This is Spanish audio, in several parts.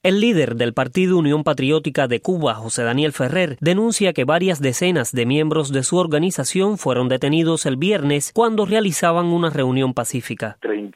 El líder del Partido Unión Patriótica de Cuba, José Daniel Ferrer, denuncia que varias decenas de miembros de su organización fueron detenidos el viernes cuando realizaban una reunión pacífica.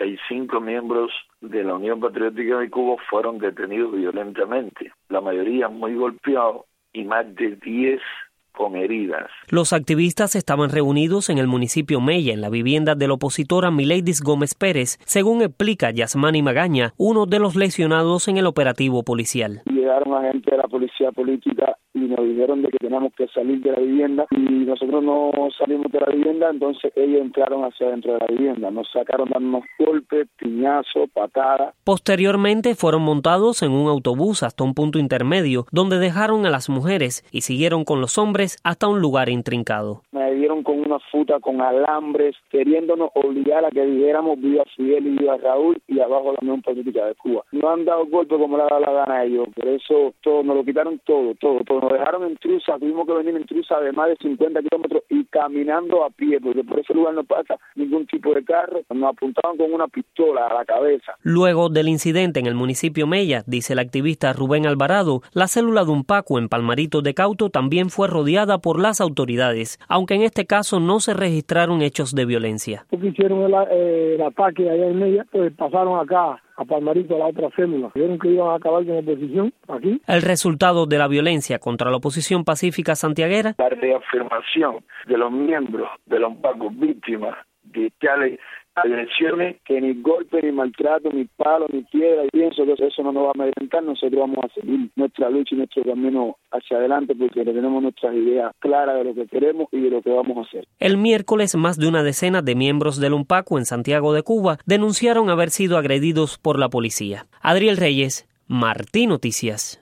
35 miembros de la Unión Patriótica de Cuba fueron detenidos violentamente, la mayoría muy golpeados y más de 10 con heridas. Los activistas estaban reunidos en el municipio Mella, en la vivienda de la opositora Mileidis Gómez Pérez, según explica Yasmani Magaña, uno de los lesionados en el operativo policial. Llegaron agentes de la policía política y nos dijeron de que teníamos que salir de la vivienda y nosotros no salimos de la vivienda, entonces ellos entraron hacia dentro de la vivienda, nos sacaron dándonos golpes, piñazos, patadas. Posteriormente fueron montados en un autobús hasta un punto intermedio donde dejaron a las mujeres y siguieron con los hombres hasta un lugar intrincado. Me dieron con una futa, con alambres, queriéndonos obligar a que dijéramos viva Fidel y viva Raúl y abajo la Unión Patriótica de Cuba. No han dado golpe como le ha dado la gana a ellos, por eso todo, nos lo quitaron todo. Nos dejaron en Trusa, tuvimos que venir en Trusa de más de 50 kilómetros y caminando a pie, porque por ese lugar no pasa ningún tipo de carro. Nos apuntaban con una pistola a la cabeza. Luego del incidente en el municipio Mella, dice el activista Rubén Alvarado, la célula de Unpacu en Palmarito de Cauto también fue rodeada por las autoridades, aunque en este caso no se registraron hechos de violencia. Porque hicieron el ataque allá en Mella, pues pasaron acá a Palmarito, a la otra célula. Vieron que iban a acabar con la oposición aquí. El resultado de la violencia contra la oposición pacífica santiaguera. La reafirmación de los miembros de los Unpacu víctimas de tales agresiones, que ni golpe, ni maltrato, ni palo, ni piedra, y pienso que eso no nos va a amedrentar. Nosotros vamos a seguir nuestra lucha y nuestro camino hacia adelante porque tenemos nuestras ideas claras de lo que queremos y de lo que vamos a hacer. El miércoles, más de una decena de miembros del Unpacu en Santiago de Cuba denunciaron haber sido agredidos por la policía. Adriel Reyes, Martí Noticias.